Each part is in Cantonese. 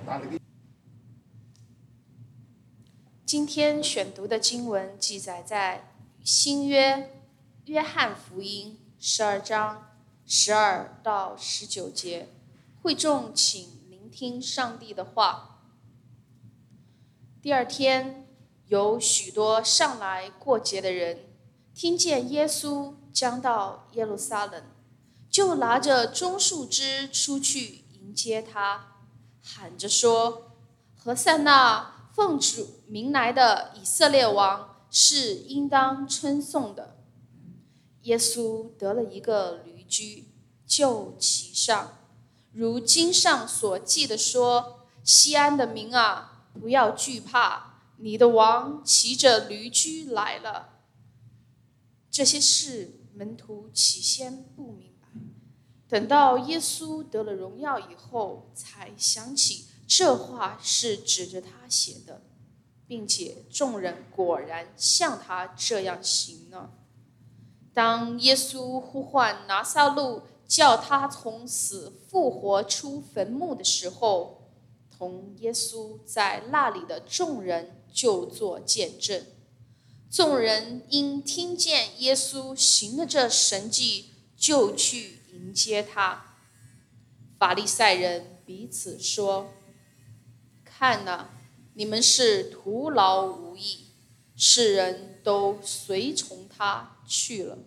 今天选读的经文记载在新约约翰福音12章12到19节。会众请聆听上帝的话。第二天，有许多上来过节的人，听见耶稣将到耶路撒冷，就拿着棕树枝出去迎接他，喊着说：何塞那，奉主名来的以色列王是应当称颂的。耶稣得了一个驴驹，就骑上，如经上所记的说：西安的民啊，不要惧怕，你的王骑着驴驹来了。这些事门徒起先不明白，等到耶稣得了荣耀以后，才想起这话是指着他写的，并且众人果然像他这样行了。当耶稣呼唤拿撒路，叫他从死复活出坟墓的时候，同耶稣在那里的众人就作见证。众人因听见耶稣行了这神迹，就去迎接他。法利赛人彼此说：看哪，你们是徒劳无益，世人都随从他去了。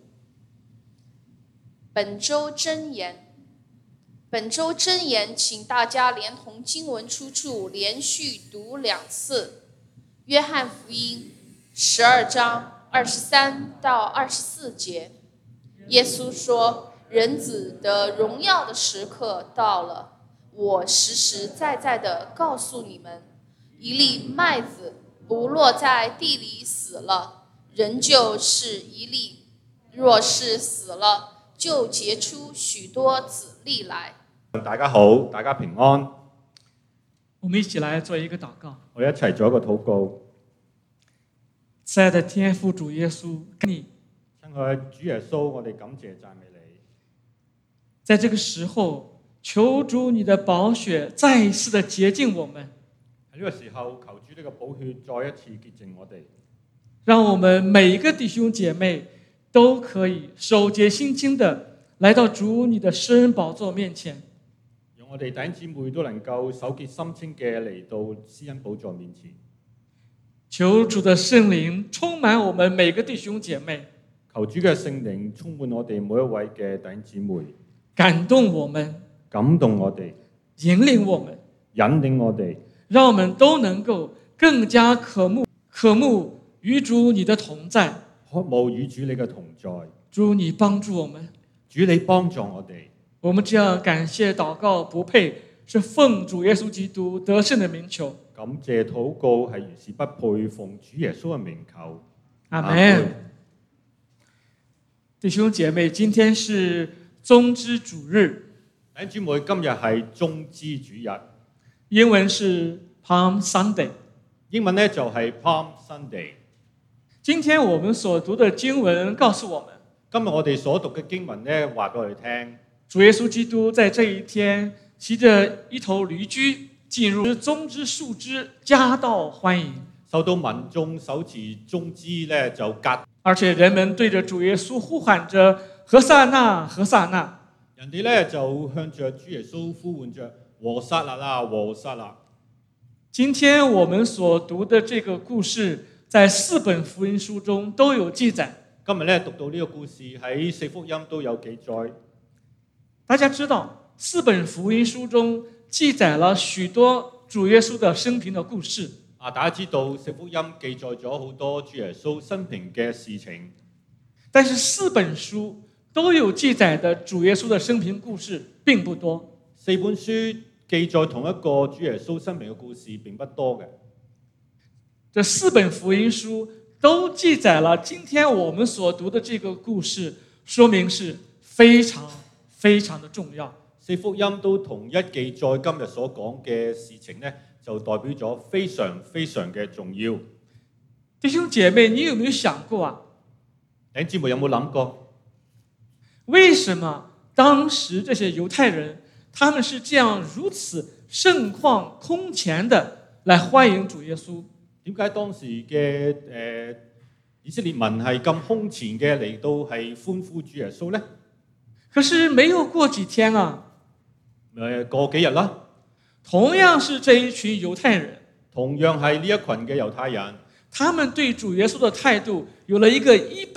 本周箴言，请大家连同经文出处连续读2次。约翰福音12章23到24节。耶稣说：人子的荣耀的时刻到了，我实实在在的告诉你们，一粒麦子不落在地里死了，仍旧是一粒；若是死了，就结出许多子粒来。 大家好，大家平安。 我们一起来做一个祷告。 我哋一齊做一個禱告。 慈愛的天父主耶穌，你親愛的主耶穌，我哋感謝讚美你。 在這個時候，求主你的寶血再一次的潔淨我們。 喺呢個時候，求主呢個寶血再一次潔淨我哋， 讓我們每一個弟兄姐妹都可以手潔心清的來到主你的施恩寶座面前。 讓我哋弟兄姊妹都能夠手潔心清嘅嚟到施恩寶座面前。 求主的聖靈充滿我們每個弟兄姐妹， 求主嘅聖靈充滿我哋每一位嘅弟兄姊妹， 感動我們， 感動我哋， 引領我們， 引領我哋， 讓我們都能夠更加渴慕與主你的同在， 渴慕與主你嘅同在。 主你幫助我們， 主你幫助我哋。 我們這樣感謝禱告不配，是奉主耶穌基督得勝的名求。 感謝禱告係原是不配，奉主耶穌嘅名求。 阿們。弟兄姐妹，今天是棕枝主日。 弟兄姊妹，今日係棕枝主日， 英文是 Palm Sunday， 英文呢就係 Palm Sunday。 今天我們所讀的經文告訴我們， 今日我哋所讀嘅經文呢，話俾我哋聽， 主耶穌基督在這一天騎着一頭驢駒進入棕枝樹枝，夾道歡迎， 受到民眾手持棕枝呢就夾， 而且人們對着主耶穌呼喊着何撒那，何撒那。 人哋呢就向着主耶穌呼喚着和撒那啦，和撒那。 今天我們所讀的這個故事，在4本福音書中都有記載。 今日呢讀到呢個故事喺4福音都有記載。 大家知道4本福音書中記載了許多主耶穌的生平的故事。 大家知道4福音記載咗好多主耶穌生平嘅事情， 但是4本書都有記載的主耶穌的生平故事並不多。 4本書記載同一個主耶穌生平嘅故事並不多嘅。 這4本福音書都記載了今天我們所讀的這個故事，說明是非常非常的重要。 4福音都同一記載今日所講嘅事情呢，就代表咗非常非常嘅重要。 弟兄姐妹，你有沒有想過啊？ 弟兄姊妹有冇諗過，為什麼當時這些猶太人他們是這樣如此盛況空前的來歡迎主耶穌？ 點解當時嘅以色列民係咁空前嘅嚟到係歡呼主耶穌呢？ 可是沒有過幾天啊， 過幾日啦， 同樣是這一群猶太人， 同樣係呢一群嘅猶太人， 他們對主耶穌的態度有了一個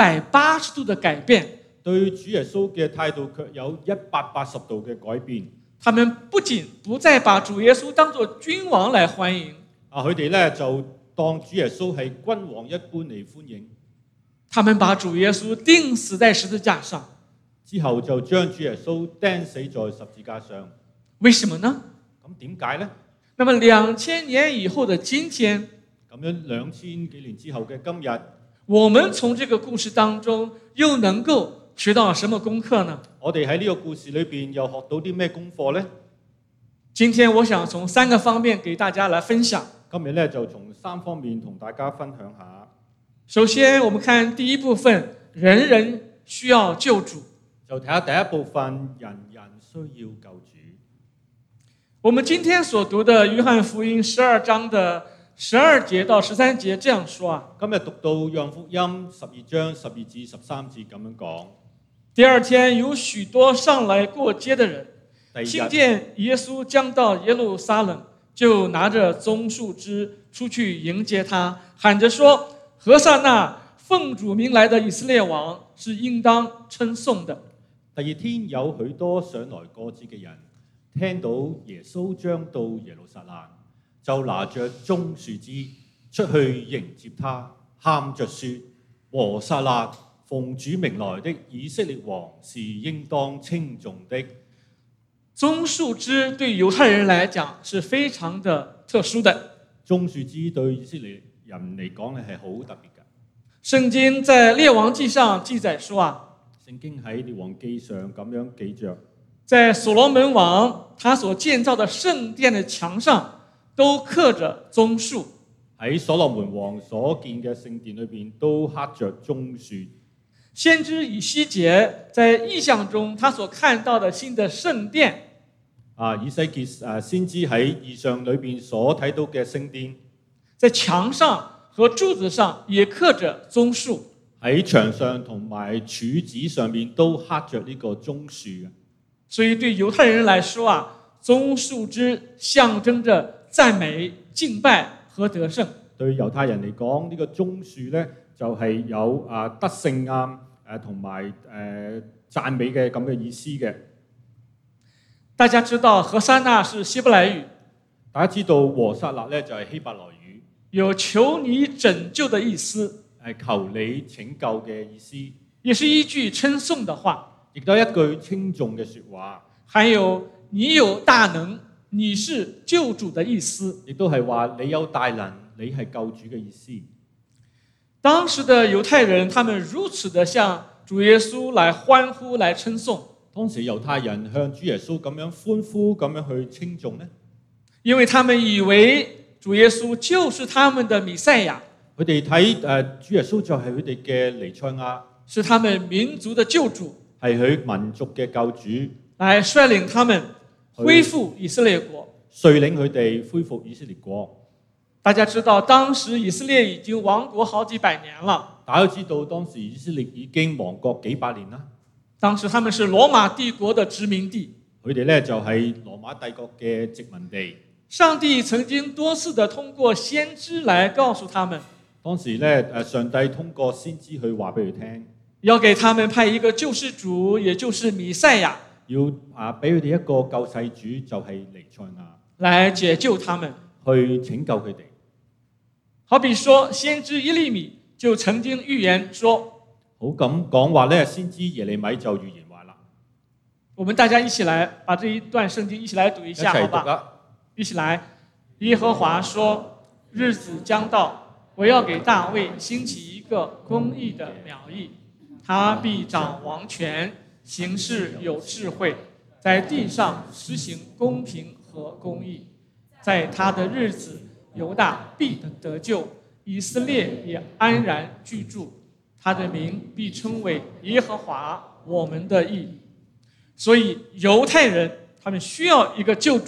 180度的改變。 對主耶穌嘅態度卻有180度嘅改變。 他們不僅不再把主耶穌當作君王來歡迎， 佢哋咧就當主耶穌係君王一般嚟歡迎。 他們把主耶穌釘死在十字架上， 之後就將主耶穌釘死在十字架上。 為什麼呢？ 咁點解呢？ 那麼2000年以後的今天， 咁樣2000幾年之後嘅今日， 我們從這個故事當中又能夠學到什麼功課呢？ 我哋喺呢個故事裏邊又學到啲咩功課呢？ 今天我想從3個方面給大家來分享。 今日咧就從3方面同大家分享下。 首先，我們看第一部分，人人需要救主。 就睇下第一部分，人人需要救主。 我們今天所讀的約翰福音12章的12節到13節這樣說啊。 今日讀到約翰福音12章12至13節咁樣講。 第二天有許多上來過街的人，聽見耶穌將到耶路撒冷，就拿着棕樹枝出去迎接他，喊着說：何撒那，奉主名來的以色列王是應當稱頌的。 第二天有許多上來過節嘅人，聽到耶穌將到耶路撒冷，就拿着棕樹枝出去迎接他，喊着說：和撒那，奉主名來的以色列王是應當稱頌的。 棕樹枝對猶太人來講是非常的特殊的。 棕樹枝對以色列人嚟講咧係好特別嘅。 聖經在列王記上記載說啊， 聖經喺列王記上咁樣記着， 在所羅門王他所建造的聖殿的牆上都刻着棕樹。 喺所羅門王所建嘅聖殿裏邊都刻着棕樹。 先知以西結在異象中他所看到的新的聖殿， 以西結先知喺異象裏邊所睇到嘅聖殿， 在牆上和柱子上也刻着棕樹。 喺牆上同埋柱子上面都刻着呢個棕樹。 所以對猶太人來說啊，棕樹枝象徵着讚美、敬拜和得勝。 對猶太人嚟講，呢個棕樹咧就係有得勝同埋讚美嘅咁嘅意思嘅。 大家知道何撒那是希伯來語， 大家知道和撒那咧就係希伯來語， 有求你拯救的意思， 求你拯救嘅意思， 也是一句稱頌的話， 亦都係一句稱頌嘅說話。 還有你有大能，你是救主的意思， 亦都係話你有大能，你係救主嘅意思。 當時的猶太人，他們如此的向主耶穌來歡呼、來稱頌。 當時猶太人向主耶穌咁樣歡呼、咁樣去稱頌呢？ 因為他們以為主耶穌就是他們的彌賽亞， 佢哋睇主耶穌就係佢哋嘅彌賽亞， 是他們民族的救主， 係佢民族嘅救主， 來率領他們恢復以色列國， 率領佢哋恢復以色列國。 大家知道，當時以色列已經亡國好幾百年了。 大家都知道，當時以色列已經亡國幾百年啦。 當時他們是羅馬帝國的殖民地， 佢哋咧就係羅馬帝國嘅殖民地。 上帝曾經多次的通過先知來告訴他們， 當時咧上帝通過先知去話俾佢聽， 要給他們派一個救世主，也就是彌賽亞， 要俾佢哋一個救世主，就係彌賽亞， 來解救他們， 去拯救佢哋。 好比說，先知耶利米就曾經預言說， 好咁講話咧，先知耶利米就預言話啦。 我們大家一起來把這一段聖經一起來讀一下，好吧？一起來。耶和華說：日子將到，我要給大衛興起一個公義的苗裔，他必掌王權，行事有智慧，在地上施行公平和公義。在他的日子，猶大必得救，以色列也安然居住，他的名必稱為耶和華我們的義。所以猶太人他們需要一個救主，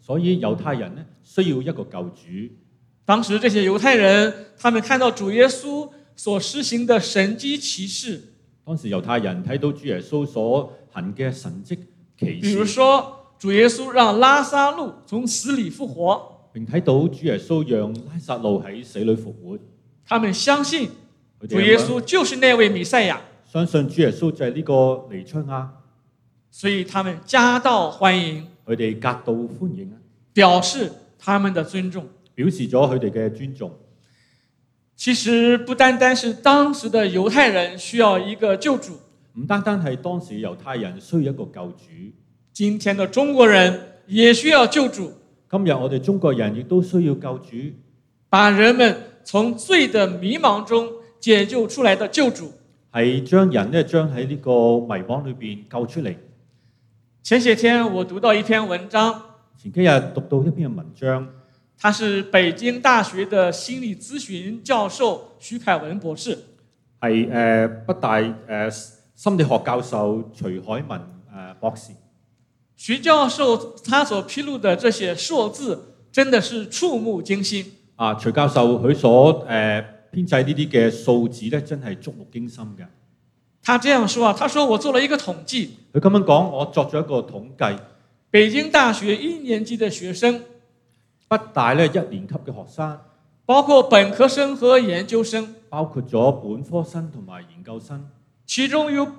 所以猶太人呢需要一個救主。 當時這些猶太人，他們看到主耶穌所施行的神蹟奇事。 當時猶太人睇到主耶穌所行嘅神蹟奇事， 比如說主耶穌讓拉撒路從死裡復活， 並睇到主耶穌讓拉撒路喺死裡復活。 他們相信主耶穌就是那位彌賽亞， 相信主耶穌就係呢個彌賽亞， 所以他們夾道歡迎， 佢哋夾道歡迎， 表示他們的尊重， 表示咗佢哋嘅尊重。 其實不單單是當時的猶太人需要一個救主， 唔單單係當時猶太人需要一個救主， 今天的中國人也需要救主。 今日我哋中國人亦都需要救主， 把人們從罪的迷茫中解救出來的救主， 係將人呢將喺呢個迷惘裏邊救出嚟。 前些天我讀到一篇文章， 前幾日讀到一篇文章， 他是北京大學的心理諮詢教授徐凱文博士， 係北大心理學教授徐凱文博士。 徐教授他所披露的這些數字真的是觸目驚心。 徐教授佢所編製呢啲嘅數字咧，真係觸目驚心嘅。 他這樣說，他說我做了一個統計， 佢咁樣講，我作咗一個統計， 北京大學一年級的學生， 北大咧一年級嘅學生， 包括本科生和研究生， 包括咗本科生同埋研究生， 其中有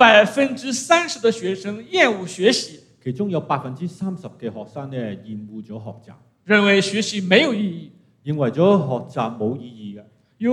30%的學生厭惡學習， 其中有30%嘅學生咧厭惡咗學習， 認為學習沒有意義， 認為咗學習冇意義嘅。 有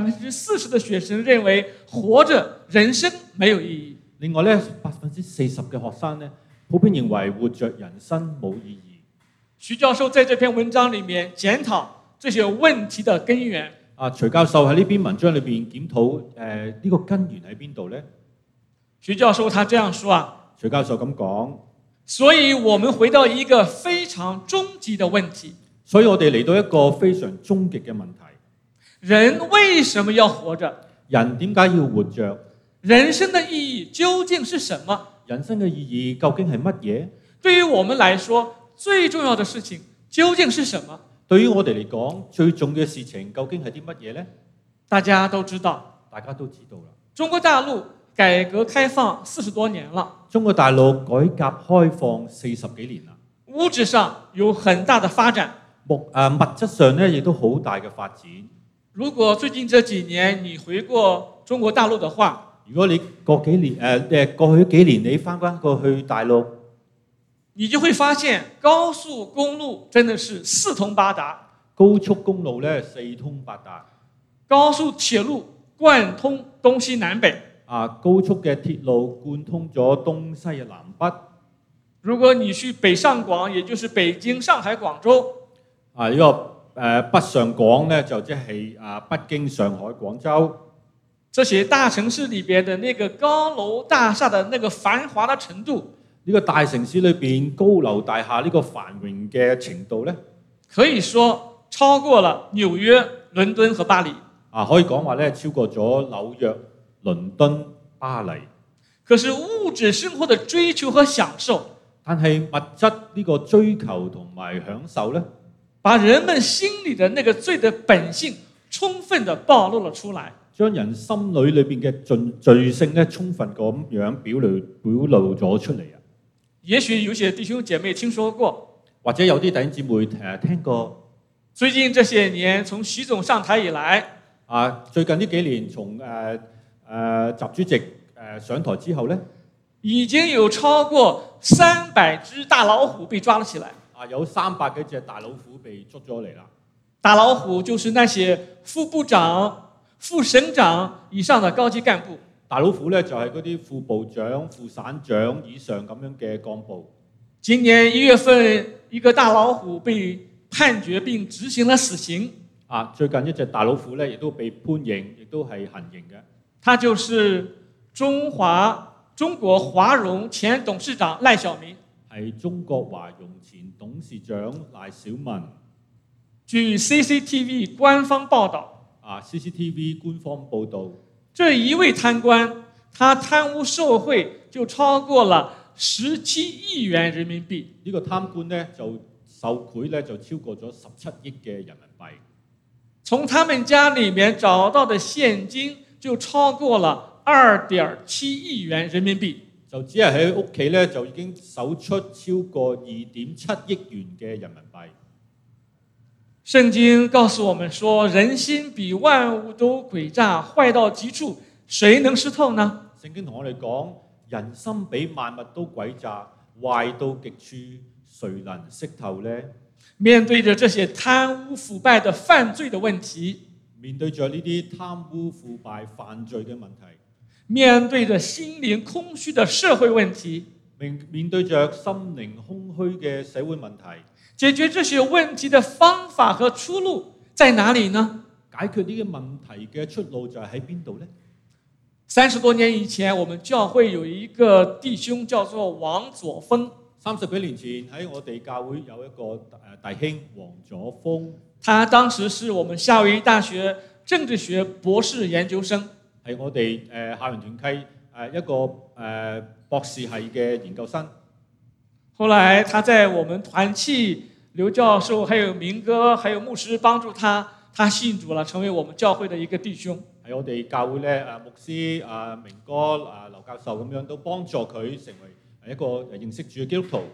40%的學生認為活着人生沒有意義。 另外咧40%嘅學生咧，普遍認為活着人生冇意義。 徐教授在這篇文章裡面檢討這些問題的根源。 徐教授喺呢篇文章裏邊檢討呢個根源喺邊度呢？ 徐教授他這樣說徐教授咁講， 所以我們回到一個非常終極的問題。 所以我哋嚟到一個非常終極嘅問題。 人為什麼要活着？ 人點解要活着？ 人生的意義究竟是什麼？ 人生嘅意義究竟係乜嘢？ 對於我們來說，最重要的事情究竟是什麼？ 對於我哋嚟講，最重要嘅事情究竟係啲乜嘢呢？ 大家都知道， 大家都知道啦。 中國大陸改革開放40多年了。 中國大陸改革開放40幾年啦。 物質上有很大的發展， 物質上呢亦都好大嘅發展。 如果最近這幾年你回過中國大陸的話， 如果你過去幾年你翻過去大陸， 你就會發現高速公路真的是四通八達， 高速公路呢四通八達， 高速鐵路貫通東西南北。 高速嘅鐵路貫通咗東西南北。 如果你去北上廣，也就是北京、上海、廣州， 呢個北上廣呢就即係北京、上海、廣州這些大城市裏邊的那個高樓大廈的那個繁華的程度， 呢個大城市裏邊高樓大廈呢個繁榮嘅程度呢， 可以說超過了紐約、倫敦和巴黎。 可以講話呢超過咗紐約、倫敦、巴黎。 可是物質生活的追求和享受， 但係物質呢個追求同埋享受呢， 把人們心裏的那個罪的本性充分地暴露了出來， 將人心裏邊嘅罪性呢充分咁樣表露咗出嚟。 也許有些弟兄姐妹聽說過， 或者有啲弟兄姊妹聽過。 最近這些年，從習總上台以來， 最近呢幾年從習主席上台之後呢， 已經有超過300隻大老虎被抓了起來。 有300幾隻大老虎被捉咗嚟啦。 大老虎就是那些副部長、副省長以上的高級幹部。 大老虎呢，就係嗰啲副部長、副省長以上咁樣嘅幹部。 今年1月份，一個大老虎被判決並執行了死刑。 最近一隻大老虎呢，亦都被判刑，亦都係行刑嘅。他就是中國華融前董事長賴小民。 係中國華融前董事長賴小民。 據 CCTV 官方報道 ，CCTV 官方報道， 這一位貪官，他貪污受賄就超過了17億元人民幣。 呢個貪官呢，就受賄咧就超過咗17億嘅人民幣。 從他們家裡面找到的現金就超過了2.7億元人民幣。 就只係喺屋企咧就已經搜出超過2.7億元嘅人民幣。 聖經告訴我們說，人心比萬物都詭詐，壞到極處，誰能識透呢？ 聖經同我哋講，人心比萬物都詭詐，壞到極處，誰能識透呢？ 面對着這些貪污腐敗的犯罪的問題， 面對着呢啲貪污腐敗犯罪嘅問題， 面對着心靈空虛的社會問題， 面對着心靈空虛嘅社會問題， 解決這些問題的方法和出路在哪裡呢？ 解決呢個問題嘅出路就係喺邊度呢 ？30多年以前，我們教會有一個弟兄叫做王佐峰。 30幾年前喺我哋教會有一個弟兄王佐峰， 他當時是我們夏威夷大學政治學博士研究生， 係我哋校園團契一個博士系嘅研究生。 後來他在我們團契，劉教授還有明哥還有牧師幫助他，他信主了，成為我們教會的一個弟兄。 喺我哋教會咧，牧師明哥劉教授咁樣都幫助佢成為一個認識主嘅基督徒。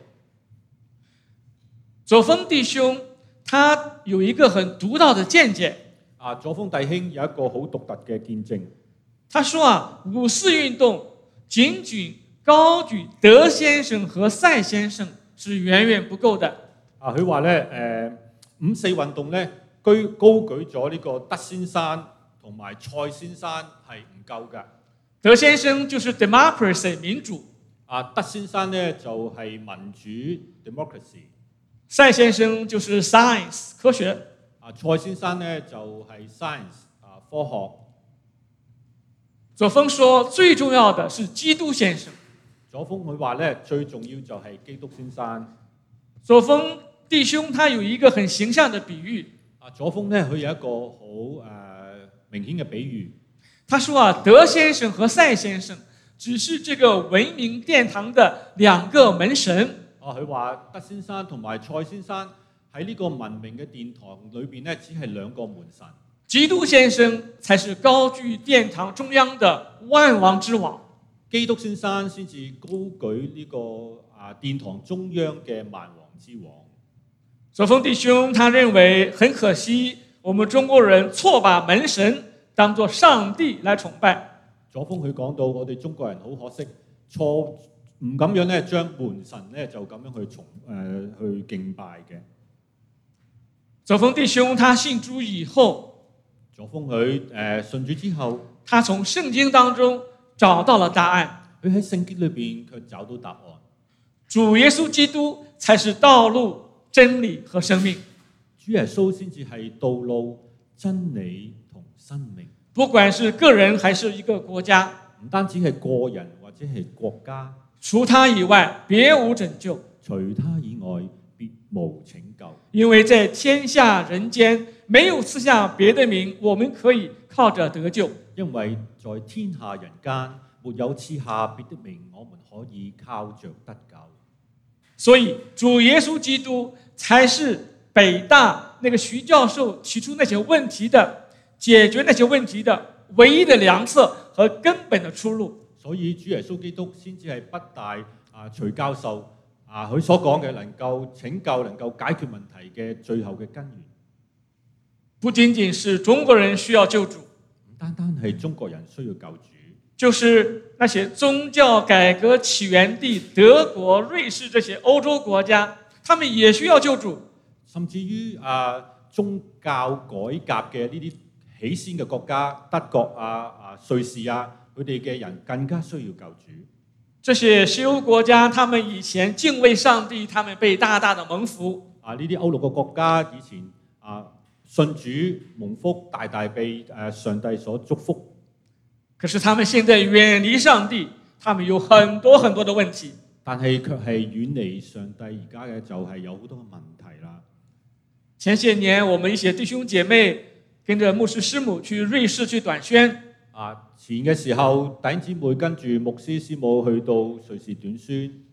佐峰弟兄他有一個很獨到的見解。 佐峰弟兄有一個好獨特嘅見證。 他說五四運動僅僅高舉德先生和賽先生是遠遠不夠的。 佢話咧五四運動咧高舉咗呢個德先生同埋蔡先生係唔夠嘅。 德先生就是 democracy 民主。 德先生咧就係民主 democracy。 賽先生就是 science 科學。 蔡先生咧就係 science 科學。 佐峰說最重要的是基督先生。 佐峰佢話咧最重要就係基督先生。 佐峰弟兄他有一個很形象的比喻。 佐峰咧佢有一個好明顯嘅比喻。 他說德先生和賽先生只是這個文明殿堂的兩個門神。 佢話德先生同埋蔡先生喺呢個文明嘅殿堂裏邊咧，只係兩個門神。 基督先生才是高居殿堂中央的萬王之王。 基督先生先至高舉呢個殿堂中央嘅萬王之王。 佐峰弟兄他認為很可惜，我們中國人錯把門神當作上帝來崇拜。 佐峰佢講到，我哋中國人好可惜，錯唔咁樣咧，將門神咧就咁樣去敬拜嘅。 佐峰弟兄他信主以後， 佐峰佢信主之後， 他從聖經當中找到了答案。 佢喺聖經裏邊卻找到答案。 主耶穌基督才是道路、真理和生命。 主耶穌先至係道路、真理同生命。 不管是個人還是一個國家， 唔單止係個人或者係國家， 除他以外別無拯救。 除他以外別無拯救。 因為在天下人間沒有賜下別的名，我們可以靠着得救。 因為在天下人間沒有賜下別的名，我們可以靠着得救。 所以主耶穌基督才是北大那個徐教授提出那些問題的解決那些問題的唯一的良策和根本的出路。 所以主耶穌基督先至係北大徐教授佢所講嘅能夠拯救、能夠解決問題嘅最後嘅根源。 不僅僅是中國人需要救主， 唔單單係中國人需要救主， 就是那些宗教改革起源地德國、瑞士這些歐洲國家，他們也需要救主。 甚至於宗教改革嘅呢啲起先嘅國家，德國瑞士佢哋嘅人更加需要救主。 這些西歐國家，他們以前敬畏上帝，他們被大大的蒙福。 呢啲歐陸嘅國家以前信主蒙福，大大被上帝所祝福。 可是他們現在遠離上帝，他們有很多很多的問題。 但係卻係遠離上帝，而家嘅就係有好多嘅問題啦。 前些年，我們一些弟兄姐妹跟着牧師師母去瑞士去短宣。 前嘅時候，弟兄姊妹跟住牧師師母去到瑞士短宣。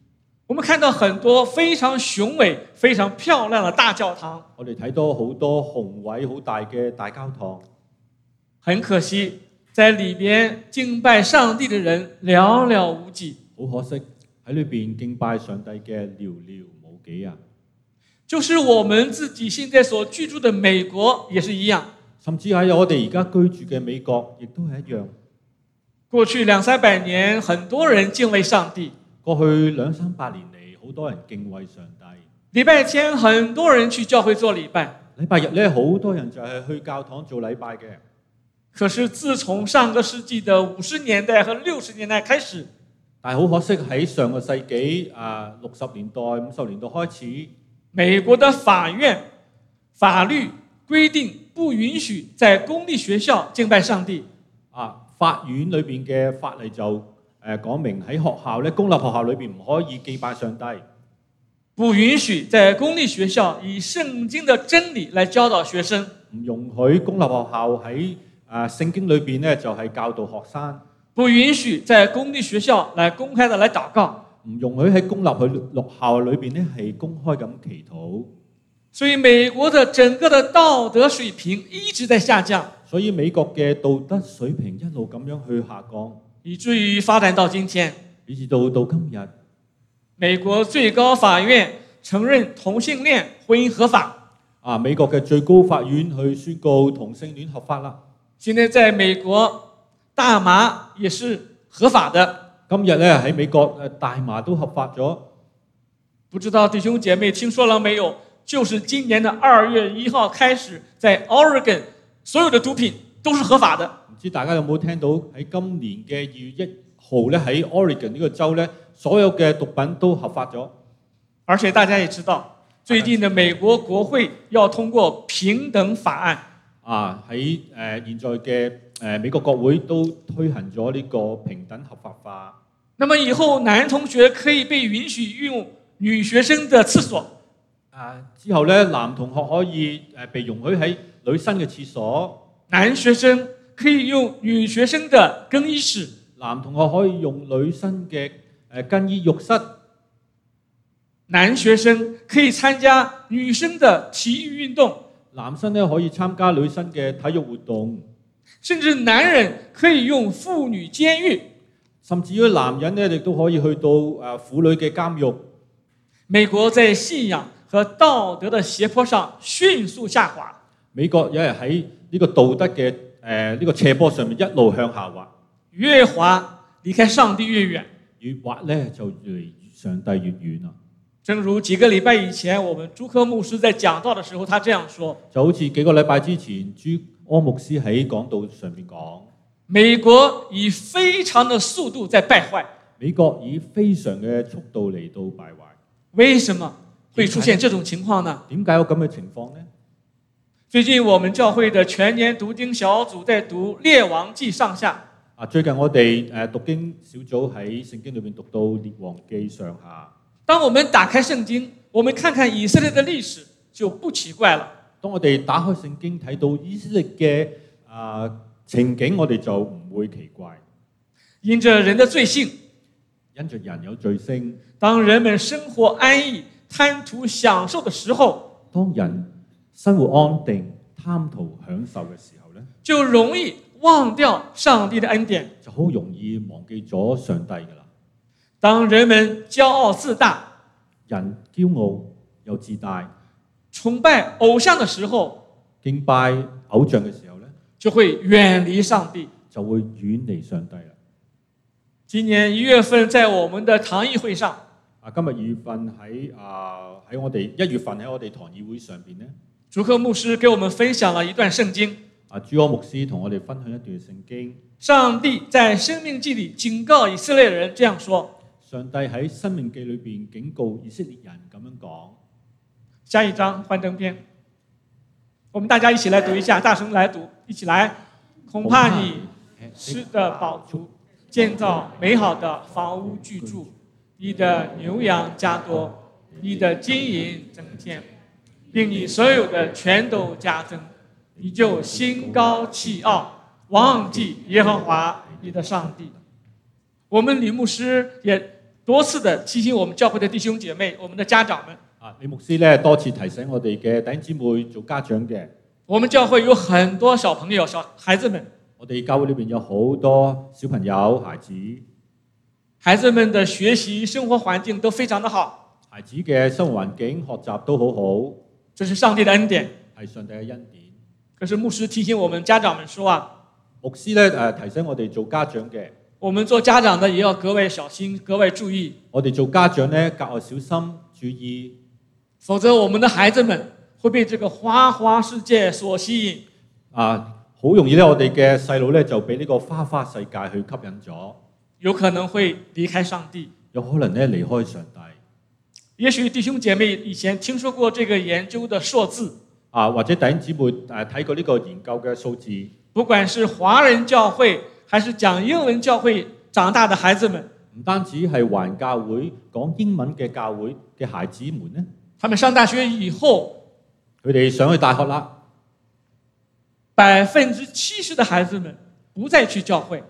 我们看到很多非常雄伟、非常漂亮的大教堂。 我哋睇到好多宏偉好大嘅大教堂。 很可惜，在裏邊敬拜上帝的人寥寥無幾。 好可惜喺裏邊敬拜上帝嘅寥寥無幾啊！ 就是我們自己現在所居住的美國也是一樣。 甚至喺我哋而家居住嘅美國，亦都係一樣。 過去200-300年，很多人敬畏上帝。 過去200-300年嚟，好多人敬畏上帝。 禮拜天，很多人去教會做禮拜。 禮拜日咧，好多人就係去教堂做禮拜嘅。 可是自從上個世紀的50年代和60年代開始， 但係好可惜喺上個世紀60年代、50年代開始， 美國的法院法律規定不允許在公立學校敬拜上帝。 法院裏邊嘅法例就講明喺學校咧，公立學校裏邊唔可以敬拜上帝。 不允許在公立學校以聖經的真理來教導學生。 唔容許公立學校喺聖經裏邊咧就係教導學生。 不允許在公立學校來公開的來禱告。 唔容許喺公立學校裏邊咧係公開咁祈禱。 所以美國的整個的道德水平一直在下降。 所以美國嘅道德水平一路咁樣去下降， 以至於發展到今天， 以至到今日， 美國最高法院承認同性戀婚姻合法。 美國嘅最高法院去宣告同性戀合法啦。 現在在美國，大麻也是合法的。 今日咧喺美國大麻都合法咗。 不知道弟兄姐妹聽說了沒有？就是今年的2月1號開始，在 Oregon 所有的毒品都是合法的。 唔知大家有冇聽到喺今年嘅2月1號咧喺 Oregon 呢個州咧，所有嘅毒品都合法咗。 而且大家也知道，最近的美國國會要通過平等法案。 喺現在嘅美國國會都推行咗呢個平等合法化。 那麼以後男同學可以被允許用女學生的廁所。 之後咧，男同學可以被容許喺女生嘅廁所。 男學生可以用女學生的更衣室。 男同學可以用女生嘅更衣浴室。 男學生可以參加女生的體育運動。 男生咧可以參加女生嘅體育活動。 甚至男人可以用婦女監獄。 甚至於男人咧亦都可以去到婦女嘅監獄。 美國在信仰和道德的斜坡上迅速下滑。美國也係喺呢個道德嘅呢個斜坡上面一路向下滑。 越滑離開上帝越遠。 越滑咧就離上帝越遠啦。 正如幾個禮拜以前，我們朱科牧師在講道的時候，他這樣說： 就好似幾個禮拜之前，朱柯牧師喺講道上面講， 美國以非常的速度在敗壞。 美國以非常嘅速度嚟到敗壞。 為什麼會出現這種情況呢？ 點解有咁嘅情況呢？ 最近我們教會的全年讀經小組在讀列王記上下。 最近我哋讀經小組喺聖經裏面讀到列王記上下。 當我們打開聖經，我們看看以色列的歷史，就不奇怪了。 當我哋打開聖經睇到以色列嘅情景，我哋就唔會奇怪。 因着人的罪性， 因着人有罪性， 當人們生活安逸、貪圖享受的時候， 當人生活安定、貪圖享受嘅時候咧， 就容易忘掉上帝的恩典， 就好容易忘記咗上帝噶啦。 當人們驕傲自大， 人驕傲又自大， 崇拜偶像的時候， 敬拜偶像嘅時候咧， 就會遠離上帝， 就會遠離上帝啦。 今年1月份在我們的堂議會上， 今日2月份喺我哋1月份喺我哋堂議會上邊咧， 朱科牧師給我們分享了一段聖經。 朱柯牧師同我哋分享一段聖經。 上帝在申命記裏警告以色列人這樣說。 上帝喺申命記裏邊警告以色列人咁樣講。 下一章幻燈片，我們大家一起來讀一下，大聲來讀，一起來。恐怕你吃得飽足，建造美好的房屋居住，你的牛羊加多，你的金銀增添，並你所有的全都加增，你就心高氣傲，忘記耶和華你的上帝。我們李牧師也多次的提醒我們教會的弟兄姐妹，我們的家長們。 李牧師咧多次提醒我哋嘅弟兄姊妹做家長嘅。 我們教會有很多小朋友、小孩子們。 我哋教會裏邊有好多小朋友、孩子。 孩子們的學習、生活環境都非常的好。 孩子嘅生活環境、學習都好好。 這是上帝的恩典。 係上帝嘅恩典。 可是牧師提醒我們家長們說牧師咧提醒我哋做家長嘅。 我們做家長的也要格外小心、格外注意。 我哋做家長咧格外小心注意， 否則我們的孩子們會被這個花花世界所吸引。 好容易咧，我哋嘅細路咧就俾呢個花花世界去吸引咗， 有可能會離開上帝， 有可能咧離開上帝。 也許弟兄姐妹以前聽說過這個研究的數字， 或者弟兄姊妹睇過呢個研究嘅數字。 不管是華人教會還是講英文教會長大的孩子們， 唔單止係華人教會講英文嘅教會嘅孩子們咧， 他們上大學以後， 佢哋上去大學啦 ，70%的孩子們不再去教會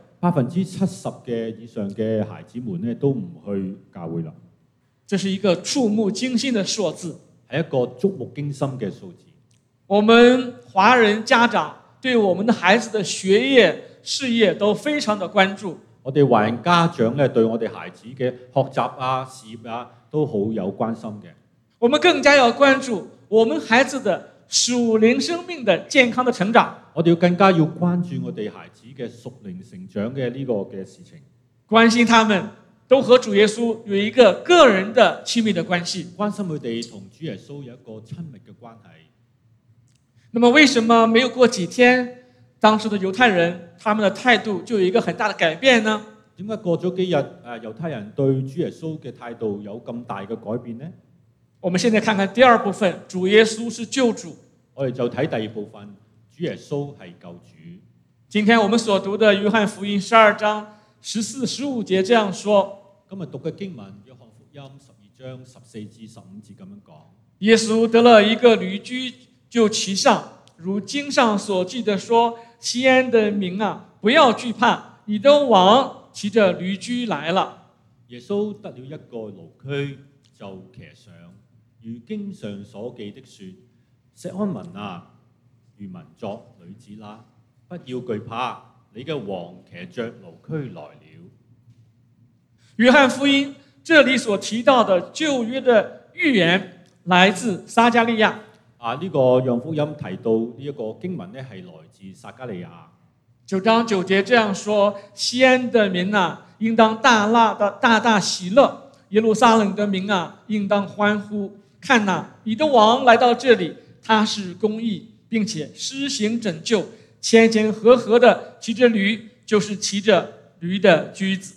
，70%嘅以上嘅孩子們咧都唔去教會啦。 這是一個觸目驚心的數字， 係一個觸目驚心嘅數字。 我們華人家長對我們的孩子的學業、事業都非常的關注。 我哋華人家長咧對我哋孩子嘅學習事業都好有關心嘅。 我們更加要關注我們孩子的屬靈生命的健康的成長。 我哋更加要關注我哋孩子嘅屬靈成長嘅呢個嘅事情， 關心他們都和主耶穌有一個個人的親密的關係， 關心佢哋同主耶穌有一個親密嘅關係。 那麼為什麼沒有過幾天，當時的猶太人他們的態度就有一個很大的改變呢？ 點解過咗幾日猶太人對主耶穌嘅態度有咁大嘅改變呢？ 我們現在看看第二部分，主耶穌是救主。 我哋就睇第二部分，主耶穌係救主。 今天我們所讀的約翰福音12章14、15節這樣說。 今日讀嘅經文，約翰福音12章14至15節咁樣講。 耶穌得了一個驢駒，就騎上，如經上所記的說：西安的民不要懼怕，你的王騎着驢駒來了。 耶穌得了一個驢駒，就騎上，如經上所記的說：錫安民如民作女子啦，不要懼怕，你嘅王騎着驢駒來了。 約翰福音這裡所提到的舊約的預言來自撒迦利亞。 呢個約翰福音提到呢一個經文咧，係來自撒迦利亞。 9章9節這樣說：西安的民應當大喜樂，耶路撒冷的民應當歡呼。看你的王來到這裡，他是公義，並且施行拯救，前前合合的騎着驢，就是騎着驢的駒子。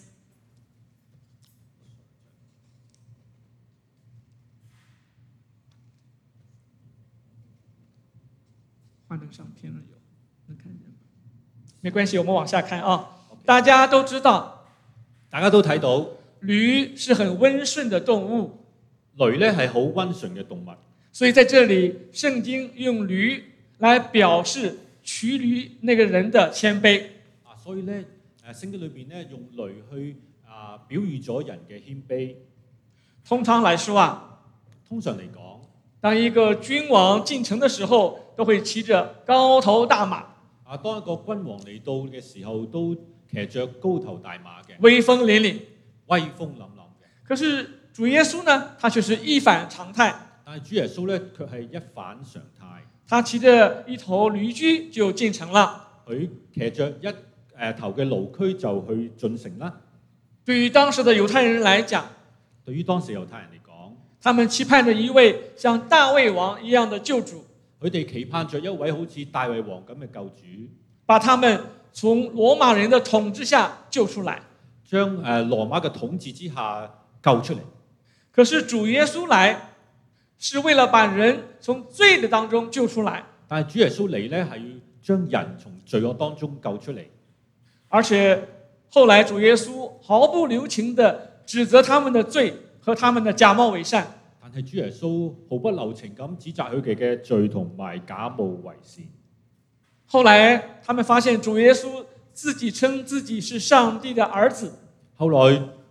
幻燈上偏了有，能看見嗎？沒關係，我們往下看大家都知道， 大家都睇到， 驢是很溫順的動物。 驢咧係好溫順嘅動物， 所以在這裡，聖經用驢來表示騎驢那個人的謙卑。 所以咧，聖經裏邊咧用驢去表喻咗人嘅謙卑。 通常來說通常嚟講， 當一個君王進城的時候，都會騎着高頭大馬。 當一個君王嚟到嘅時候，都騎着高頭大馬嘅， 威風凜凜， 威風凜凜嘅。 可是主耶穌呢，他卻是一反常態。 但係主耶穌咧，卻係一反常態。 他騎着一頭驢駒就進城了。 佢騎着一頭嘅驢駒就去進城啦。 對於當時的猶太人來講， 對於當時猶太人嚟講， 他們期盼着一位像大衛王一樣的救主。 佢哋期盼着一位好似大衛王咁嘅救主， 把他們從羅馬人的統治下救出來， 將羅馬嘅統治之下救出嚟。 可是主耶穌來是為了把人從罪的當中救出來， 但係主耶穌嚟呢，係要將人從罪惡當中救出嚟。 而且後來主耶穌毫不留情地指責他們的罪和他們的假冒偽善。 但係主耶穌毫不留情咁指責佢哋嘅罪同埋假冒偽善。 後來他們發現主耶穌自己稱自己是上帝的兒子。 後來佢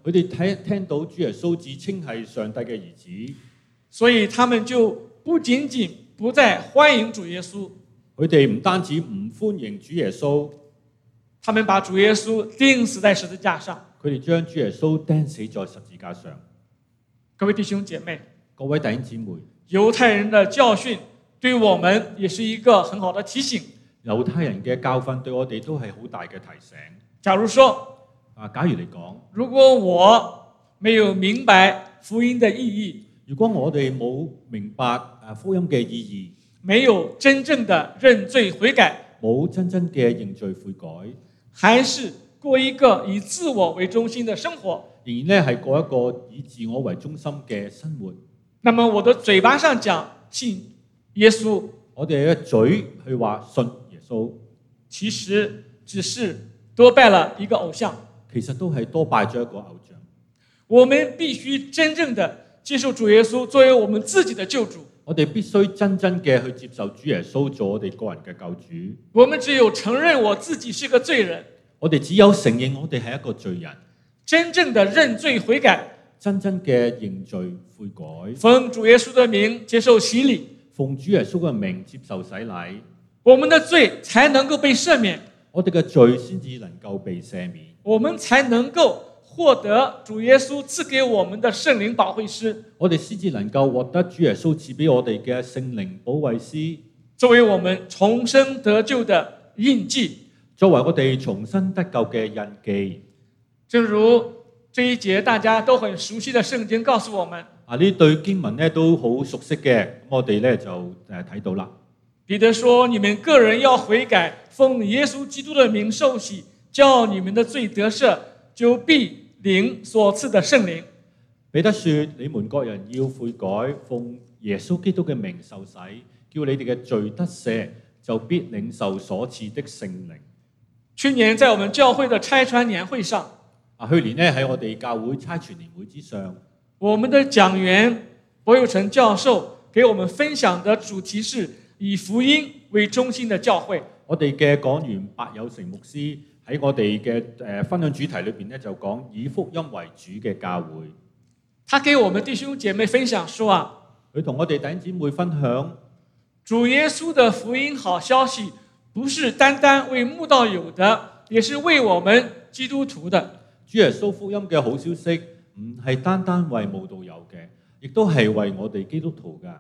佢哋聽到主耶穌自稱係上帝嘅兒子， 所以他們就不僅僅不再歡迎主耶穌， 佢哋唔單止唔歡迎主耶穌， 他們把主耶穌釘死在十字架上。 佢哋將主耶穌釘死在十字架上。 各位弟兄姐妹， 各位弟兄姊妹， 猶太人的教訓對我們也是一個很好的提醒。 猶太人嘅教訓對我哋都係好大嘅提醒。 假如說， 假如嚟講， 如果我沒有明白福音的意義， 如果我哋冇明白福音嘅意義， 沒有真正的認罪悔改， 冇真正嘅認罪悔改， 還是過一個以自我為中心的生活， 仍然咧係過一個以自我為中心嘅生活， 那麼我的嘴巴上講信耶穌， 我哋嘅嘴去話信耶穌， 其實只是多拜了一個偶像， 其實都係多拜咗一個偶像。 我們必須真正的接受主耶穌作為我們自己的救主， 我哋必須真正嘅去接受主耶穌做我哋個人嘅救主。 我們只有承認我自己是個罪人， 我哋只有承認我哋係一個罪人， 真正的認罪悔改， 真正嘅認罪悔改， 奉主耶穌的名接受洗禮， 奉主耶穌嘅名接受洗禮， 我們的罪才能夠被赦免， 我哋嘅罪先至能夠被赦免， 我們才能夠獲得主耶穌賜給我們的聖靈保惠師， 我哋先至能夠獲得主耶穌賜俾我哋嘅聖靈保惠師， 作為我們重生得救的印記， 作為我哋重新得救嘅印記。 正如這一節大家都很熟悉的聖經告訴我們， 呢對經文咧都好熟悉嘅，咁我哋咧就睇到啦。 彼得說：你們個人要悔改，奉耶穌基督的名受洗，叫你們的罪得赦，就必領所賜的聖靈。 彼得說：你們各人要悔改，奉耶穌基督嘅名受洗，叫你哋嘅罪得赦，就必領受所賜的聖靈。 去年在我們教會的差傳年會上， 去年咧喺我哋教會差傳年會之上， 我們的講員柏友成教授給我們分享的主題是以福音為中心的教會。 我哋嘅講員柏友成牧師喺我哋嘅分享主題裏邊咧就講以福音為主嘅教會。 他給我們弟兄姐妹分享說佢同我哋弟兄姊妹分享， 主耶穌的福音好消息不是單單為慕道友的，也是為我們基督徒的。 主耶穌福音嘅好消息唔係單單為慕道友嘅，亦都係為我哋基督徒嘅。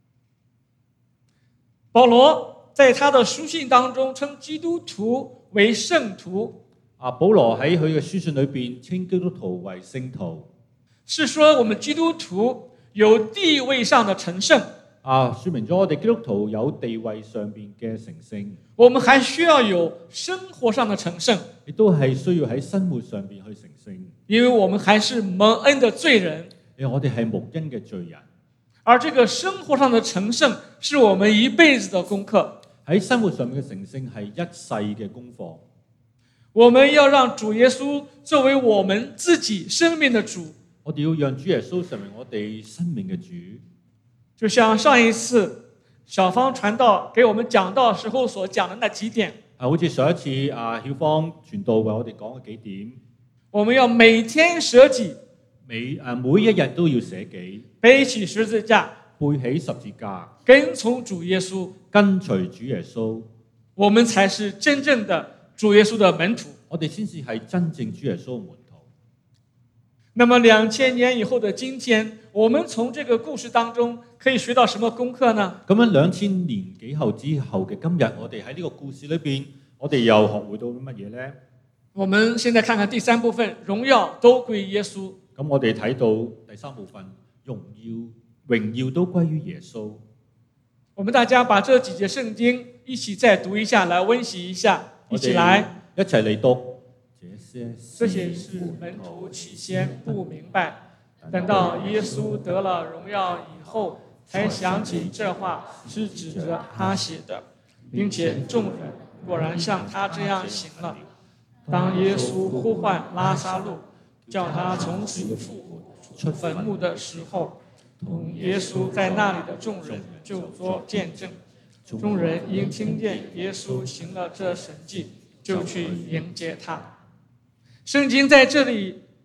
保羅在他的書信當中稱基督徒為聖徒。 保羅喺佢嘅書信裏邊稱基督徒為聖徒， 是說我們基督徒有地位上的成聖。 說明咗我哋基督徒有地位上邊嘅成聖。 我們還需要有生活上的成聖， 亦都係需要喺生活上邊去成聖。 因為我們還是蒙恩的罪人， 因為我哋係蒙恩嘅罪人。 而這個生活上的成聖是我們一輩子的功課。 喺生活上面嘅成聖係一世嘅功課。 我們要讓主耶穌作為我們自己生命的主。 我哋要讓主耶穌成為我哋生命嘅主。 就像上一次小芳傳道給我們講道時候所講的那幾點， 好似上一次曉芳傳道為我哋講嘅幾點， 我們要每天捨己， 每一日都要捨己， 背起十字架， 背起十字架， 跟從主耶穌， 跟隨主耶穌， 我們才是真正的主耶穌的門徒。 我哋先至係真正主耶穌嘅門徒。 那麼2000年以後的今天，我們從這個故事當中可以學到什麼功課呢？ 咁樣2000年幾後之後嘅今日，我哋喺呢個故事裏邊，我哋又學會到乜嘢呢？ 我們現在看看第三部分，榮耀都歸耶穌。 咁我哋睇到第三部分，榮耀都歸於耶穌。 我們大家把這幾節聖經一起再讀一下，來溫習一下，一起來， 一齊嚟讀。 這些是門徒起先不明白，等到耶穌得了榮耀以後，才想起這話是指着他寫的，並且眾人果然像他這樣行了。當耶穌呼喚拉撒路，叫他從死裡復活出墳墓的時候，同耶穌在那裡的眾人就作見證。眾人因聽見耶穌行了這神蹟，就去迎接他。聖經在這裡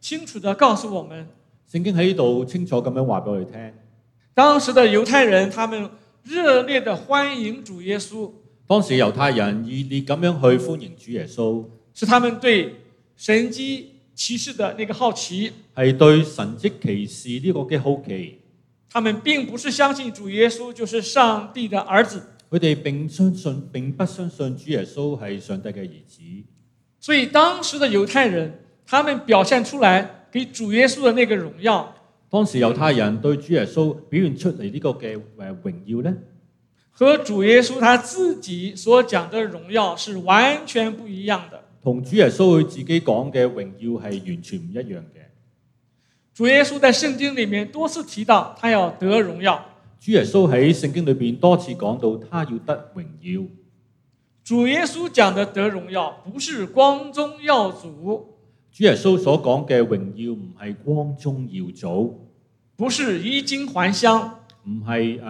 清楚地告訴我們， 聖經喺呢度清楚咁樣話俾我哋聽， 當時的猶太人他們熱烈地歡迎主耶穌， 當時猶太人熱烈咁樣去歡迎主耶穌， 是他們對神蹟奇事的那個好奇， 係對神蹟奇事呢個嘅好奇。 他們並不是相信主耶穌就是上帝的兒子， 佢哋並不相信主耶穌係上帝嘅兒子。 所以當時的猶太人，他們表現出來給主耶穌的那個榮耀。 當時猶太人對主耶穌表現出嚟呢個嘅榮耀呢， 和主耶穌他自己所講的榮耀是完全不一樣的。 同主耶穌佢自己講嘅榮耀係完全唔一樣嘅。 主耶穌在聖經裡面多次提到，他要得榮耀。 主耶穌喺聖經裏邊多次講到，他要得榮耀。 主耶穌講的得榮耀，不是光宗耀祖。 主耶穌所講嘅榮耀唔係光宗耀祖， 不是衣錦還鄉， 唔係衣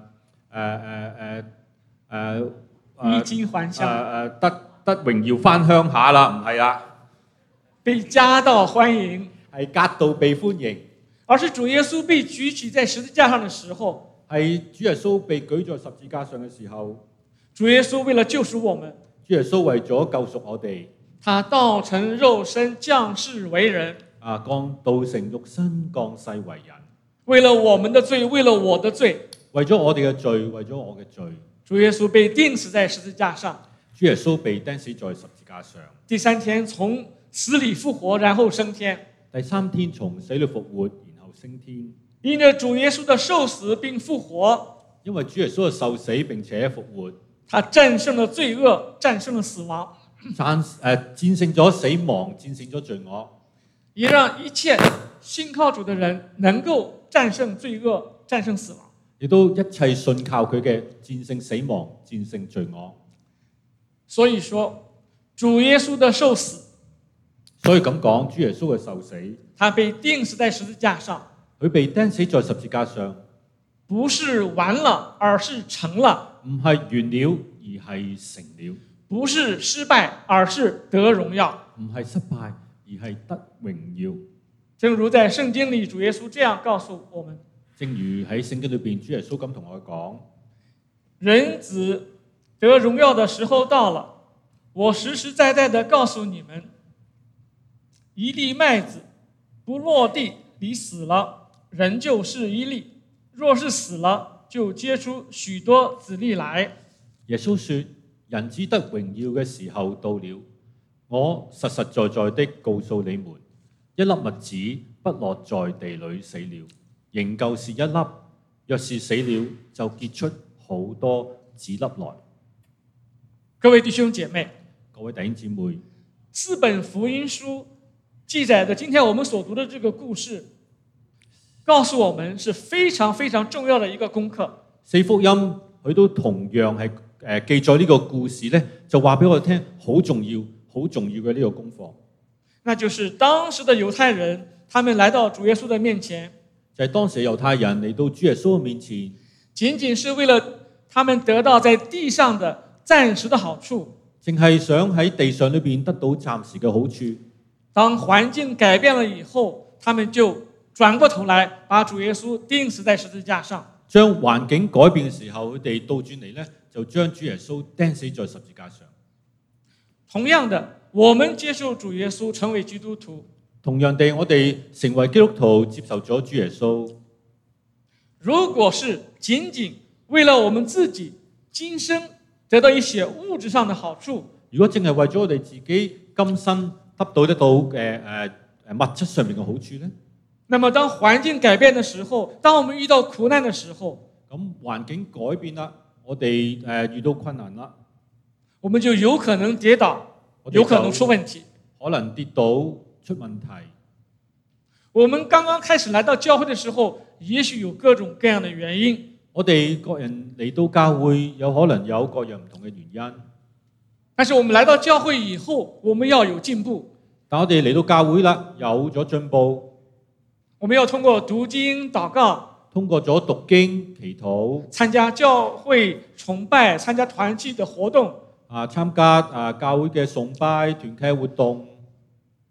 錦還鄉， 得榮耀翻鄉下啦，唔係啦， 被夾道歡迎， 係夾道被歡迎， 而是主耶穌被舉起在十字架上的時候， 係主耶穌被舉在十字架上嘅時候， 主耶穌為了救贖我們， 主耶穌為咗救贖我哋， 他道成肉身降世為人， 道成肉身降世為人， 為了我們的罪，為了我的罪， 為咗我哋嘅罪，為咗我嘅罪， 主耶穌被釘死在十字架上， 主耶穌被釘死在十字架上， 第三天從死裏復活，然後升天， 第三天從死裏復活，然後升天。 因着主耶穌的受死並復活， 因為主耶穌嘅受死並且復活， 他戰勝了罪惡，戰勝了死亡， 戰勝咗死亡，戰勝咗罪惡， 也讓一切信靠主的人能夠戰勝罪惡，戰勝死亡。 亦都一切信靠佢嘅戰勝死亡，戰勝罪惡。 所以說，主耶穌的受死， 所以咁講，主耶穌嘅受死， 他被釘死在十字架上， 佢被釘死在十字架上， 不是完了，而是成了， 唔係完了，而係成了， 不是失敗，而是得榮耀， 唔係失敗，而係得榮耀。 正如在聖經裏，主耶穌這樣告訴我們， 正如喺聖經裏邊，主耶穌咁同我講， 人子得榮耀的時候到了，我實實在在地告訴你們，一粒麥子不落地裏死了，仍舊是一粒；若是死了，就結出許多子粒來。 耶穌說：人子得榮耀嘅時候到了，我實實在在的告訴你們，一粒麥子不落在地裏死了，仍舊是一粒；若是死了，就結出好多子粒來。 各位弟兄姐妹， 各位弟兄姊妹， 四本福音書記載的今天我們所讀的這個故事，告訴我們是非常非常重要的一個功課。 四福音佢都同樣係記載呢個故事呢，就話俾我哋聽好重要、好重要嘅呢個功課。 那就是當時的猶太人，他們來到主耶穌的面前， 就係當時猶太人嚟到主耶穌嘅面前， 僅僅是為了他們得到在地上的暫時的好處， 淨係想喺地上裏邊得到暫時嘅好處。 當環境改變了以後，他們就轉過頭來把主耶穌釘死在十字架上。 將環境改變嘅時候，佢哋倒轉嚟呢，就將主耶穌釘死在十字架上。 同樣的，我們接受主耶穌成為基督徒， 同樣地，我哋成為基督徒，接受咗主耶穌。如果是僅僅為了我們自己今生得到一些物質上的好處， 如果淨係為咗我哋自己今生得到物質上面嘅好處呢？ 那麼當環境改變的時候，當我們遇到苦難的時候， 咁環境改變啦，我哋遇到困難啦， 我們就有可能跌倒，有可能出問題， 可能跌倒出問題。 我們剛剛開始來到教會的時候，也許有各種各樣的原因。 我哋各人嚟到教會，有可能有各樣唔同嘅原因。 但是我們來到教會以後，我們要有進步。 但我哋嚟到教會啦，有咗進步。 我們要通過讀經禱告， 通過咗讀經祈禱， 參加教會崇拜，參加團契的活動， 參加教會嘅崇拜團契活動，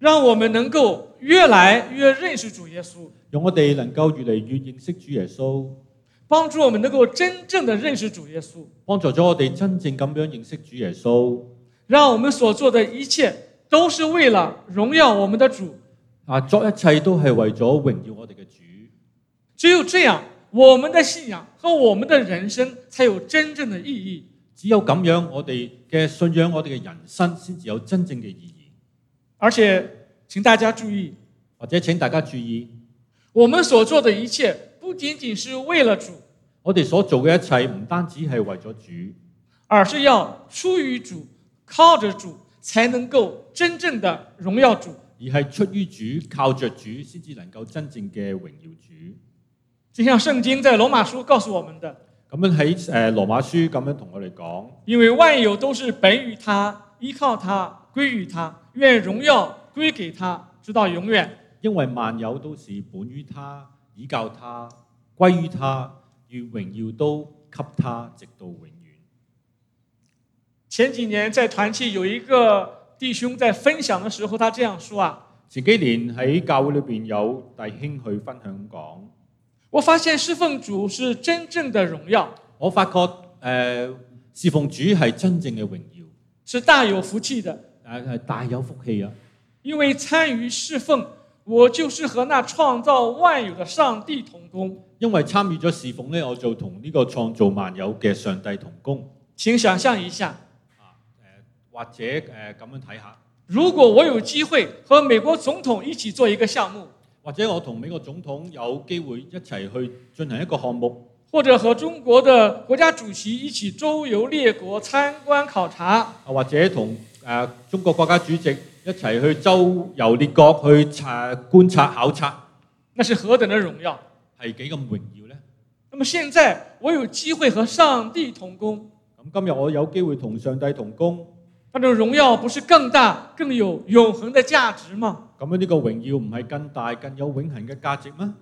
讓我們能夠越來越認識主耶穌， 讓我哋能夠越嚟越認識主耶穌， 幫助我們能夠真正的認識主耶穌， 幫助咗我哋真正咁樣認識主耶穌， 讓我們所做的一切都是為了榮耀我們的主。 作一切都係為咗榮耀我哋嘅主。 只有這樣，我們的信仰和我們的人生才有真正的意義。 只有咁樣，我哋嘅信仰，我哋嘅人生先至有真正嘅意義。 而且請大家注意， 或者請大家注意， 我們所做的一切不僅僅是為了主， 我哋所做嘅一切唔單止係為咗主， 而是要出於主，靠着主才能夠真正的榮耀主， 而係出於主，靠着主先至能夠真正嘅榮耀主。 就像聖經在羅馬書告訴我們的， 咁樣喺羅馬書咁樣同我哋講， 因為萬有都是本於他，依靠他，歸於他，願榮耀歸給他，直到永遠。 因為萬有都是本於他，依靠他，歸於他，願榮耀都給他，直到永遠。 前幾年在團契有一個弟兄在分享的時候，他這樣說啊， 前幾年喺教會裏邊有弟兄去分享講， 我發現侍奉主是真正的榮耀。 我發覺侍奉主係真正嘅榮耀， 是大有福氣的， 大有福氣啊！ 因為參與侍奉，我就是和那創造萬有的上帝同工。 因為參與咗侍奉呢，我就同呢個創造萬有嘅上帝同工。 請想象一下， 或者咁樣睇下， 如果我有機會和美國總統一起做一個項目， 或者我同美國總統有機會一齊去進行一個項目， 或者和中國的國家主席一起周遊列國參觀考察， 或者同中國國家主席一齊去周遊列國去觀察考察， 那是何等的榮耀， 係幾咁榮耀呢？ 那麼現在我有機會和上帝同工， 咁今日我有機會同上帝同工， 那種榮耀不是更大更有永恆的價值嗎？ 咁樣呢個榮耀唔係更大更有永恆嘅價值嗎？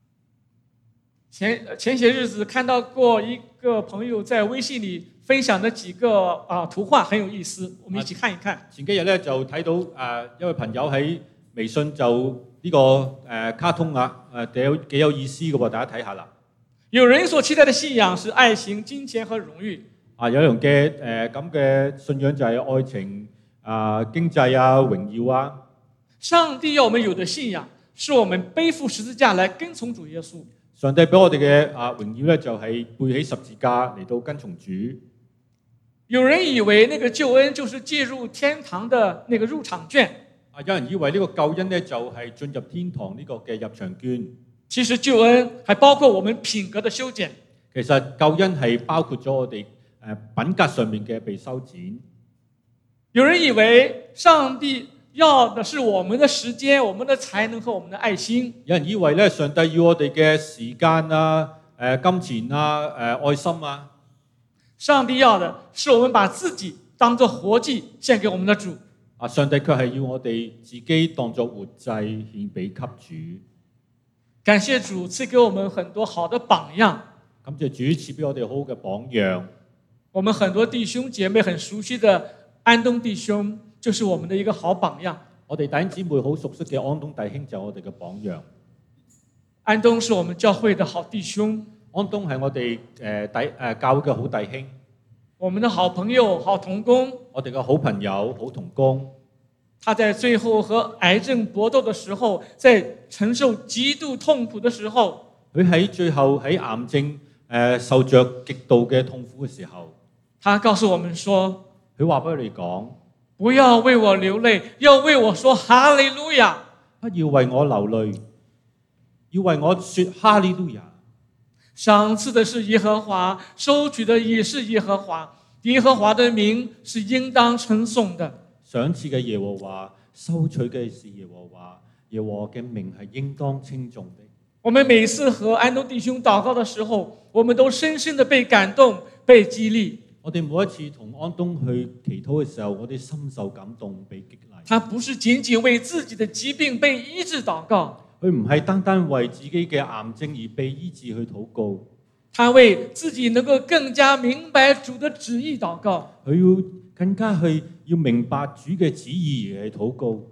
前些日子看到過一個朋友在微信裏分享的幾個圖畫，很有意思，我們一起看一看。 前幾日咧就睇到一位朋友喺微信就呢個卡通幾有意思嘅喎，大家睇下啦。 有人所期待的信仰是愛情、金錢和榮譽。 有人嘅咁嘅信仰就係愛情經濟榮耀啊。 上帝要我們有的信仰，是我們背負十字架來跟從主耶穌。 上帝俾我哋嘅榮耀咧，就係背起十字架嚟到跟從主。 有人以為那個救恩就是進入天堂的那個入場券。 有人以為呢個救恩咧就係進入天堂呢個嘅入場券。 其實救恩還包括我們品格的修剪。 其實救恩係包括咗我哋品格上面嘅被修剪。 有人以為上帝要的是我們的時間、我們的才能和我們的愛心。 有人以為咧，上帝要我哋嘅時間金錢愛心啊。 上帝要的是我們把自己當作活祭獻給我們的主。 上帝卻係要我哋自己當作活祭獻俾給主。 感謝主賜給我們很多好的榜樣。 感謝主賜俾我哋好嘅榜樣。 我們很多弟兄姐妹很熟悉的安東弟兄，就是我們的一個好榜樣。 我哋弟兄姊妹好熟悉嘅安東弟兄就係我哋嘅榜樣。 安東是我們教會的好弟兄。 安東係我哋教會嘅好弟兄。 我們的好朋友、好同工。 我哋嘅好朋友、好同工。 他在最後和癌症搏鬥的時候，在承受極度痛苦的時候， 佢喺最後喺癌症受着極度嘅痛苦嘅時候， 他告訴我們說， 佢話俾我哋講， 不要為我流淚，要為我說哈利路亞。 不要為我流淚，要為我說哈利路亞。 賞賜的是耶和華，收取的也是耶和華，耶和華的名是應當稱頌的。 賞賜嘅耶和華，收取嘅是耶和華，耶和華嘅名係應當稱頌的。 我們每次和安東弟兄禱告的時候，我們都深深的被感動、被激勵。 我哋每一次同安東去祈禱嘅時候，我哋深受感動，被激勵。 他不是僅僅為自己的疾病被醫治禱告， 佢唔係單單為自己嘅癌症而被醫治去禱告， 他為自己能夠更加明白主的旨意禱告。 佢要更加去要明白主嘅旨意而去禱告。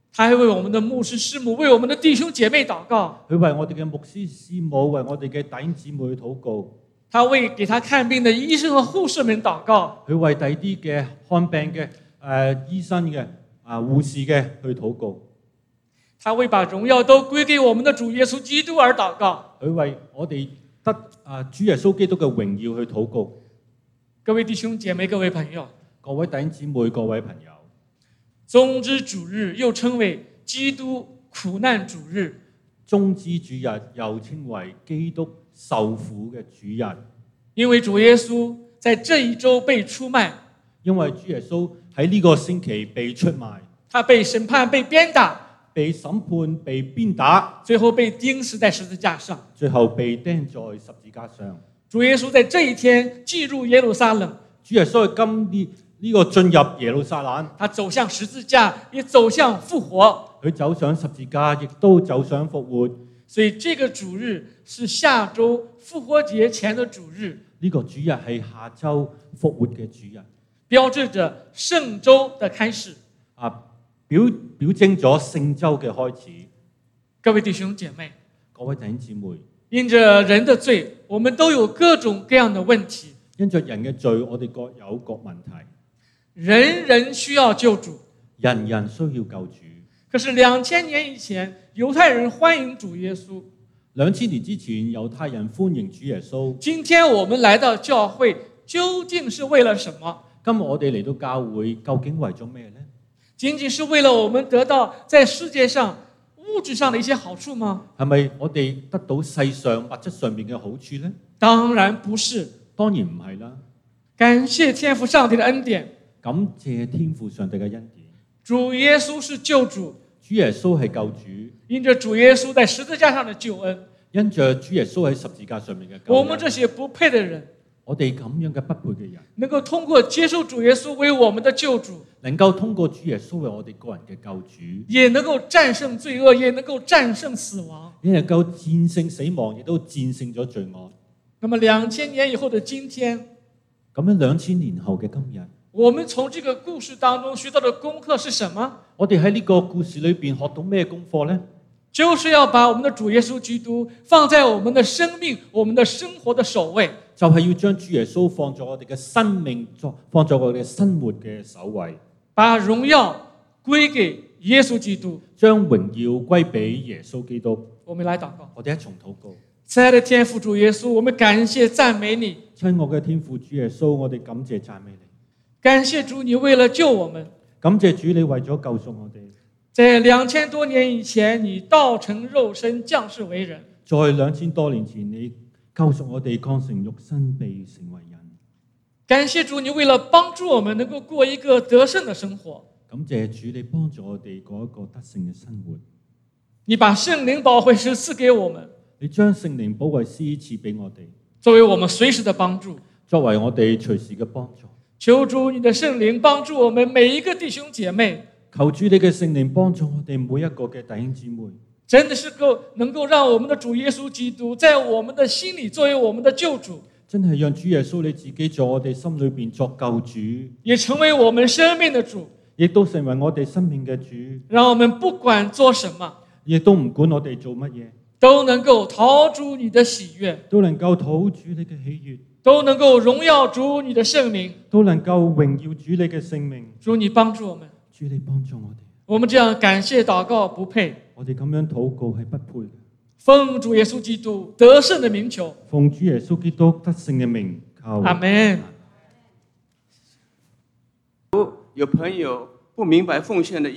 他还为我们的牧師師母、為我們的弟兄姐妹禱告。 佢為我哋嘅牧師師母、為我哋嘅弟兄姊妹禱告。 他為給他看病的醫生和護士們禱告。 佢為第啲嘅看病嘅醫生嘅護士嘅去禱告。 他為把榮耀都歸給我們的主耶穌基督而禱告。 佢為我哋得主耶穌基督嘅榮耀去禱告。 各位弟兄姐妹、各位朋友， 各位弟兄姊妹、各位朋友， 棕枝主日又稱為基督苦難主日。 棕枝主日又稱為基督受苦嘅主日， 因為主耶穌在這一周被出賣， 因為主耶穌喺呢個星期被出賣， 他被審判、被鞭打， 被審判、被鞭打， 最後被釘死在十字架上， 最後被釘在十字架上。 主耶穌在這一天進入耶路撒冷， 主耶穌喺呢個進入耶路撒冷， 他走向十字架，也走向復活。 佢走上十字架，亦都走上復活。 所以這個主日是下周復活節前的主日。 呢個主日係下周復活嘅主日， 標誌着聖周的開始。 表徵咗聖周嘅開始。 各位弟兄姐妹， 各位弟兄姊妹， 因着人的罪，我們都有各種各樣的問題。 因着人嘅罪，我哋各有各問題。 人人需要救主， 人人需要救主。 可是2000年以前，猶太人歡迎主耶穌。 2000年之前，猶太人歡迎主耶穌。 今天我們來到教會，究竟是為了什麼？ 今日我哋嚟到教會，究竟為咗咩呢？ 僅僅是為了我們得到在世界上物質上的一些好處嗎？ 係咪我哋得到世上物質上面嘅好處呢？ 當然不是， 當然唔係啦。 感謝天父上帝的恩典， 感謝天父上帝嘅恩典。 主耶穌是救主， 主耶穌係救主， 因着主耶穌在十字架上的救恩， 因着主耶穌喺十字架上面嘅救恩， 我們這些不配的人， 我哋咁樣嘅不配嘅人， 能夠通過接受主耶穌為我們的救主， 能夠通過主耶穌為我哋個人嘅救主， 也能夠戰勝罪惡，也能夠戰勝死亡， 也能夠戰勝死亡，亦都戰勝咗罪惡。 那麼2000年以後的今天， 咁樣2000年後嘅今日， 我們從這個故事當中學到的功課是什麼？ 我哋喺呢個故事裏邊學到咩功課呢？ 就是要把我們的主耶穌基督放在我們的生命、我們的生活的首位， 就係要將主耶穌放在我哋嘅生命，放在我哋嘅生活嘅首位， 把榮耀歸給耶穌基督， 將榮耀歸俾耶穌基督。 我們來禱告。 我哋一同禱告。 親愛的天父主耶穌，我們感謝讚美你。 親愛嘅天父主耶穌，我哋感謝讚美你。 感謝主，你為了救我們， 感謝主，你為咗救贖我哋。 在2000多年以前，你道成肉身降世為人。 在2000多年前，你救贖我哋，降成肉身，被成為人。 感謝主，你為了幫助我們能夠過一個得勝的生活。 感謝主，你幫助我哋過一個得勝嘅生活。 你把聖靈保惠師賜給我們， 你將聖靈保惠師賜俾我哋， 作為我們隨時的幫助， 作為我哋隨時嘅幫助。 求主你的聖靈幫助我們每一個弟兄姐妹， 求主你嘅聖靈幫助我哋每一個嘅弟兄姊妹， 真的是能夠讓我們的主耶穌基督在我們的心裡作為我們的救主， 真係讓主耶穌你自己在我哋心裏邊作救主， 也成為我們生命的主， 亦都成為我哋生命嘅主， 讓我們不管做什麼， 亦都唔管我哋做乜嘢， 都能夠討主你的喜悅， 都能夠討主你嘅喜悅， 都能夠榮耀主你的聖名， 都能夠榮耀主你嘅聖名。 主你幫助我們， 主你幫助我哋， 我們這樣感謝禱告不配， 我哋咁樣禱告係不配嘅。 奉主耶穌基督得勝的名求， 奉主耶穌基督得勝嘅名求。 阿們。 有朋友不明白奉獻的意義。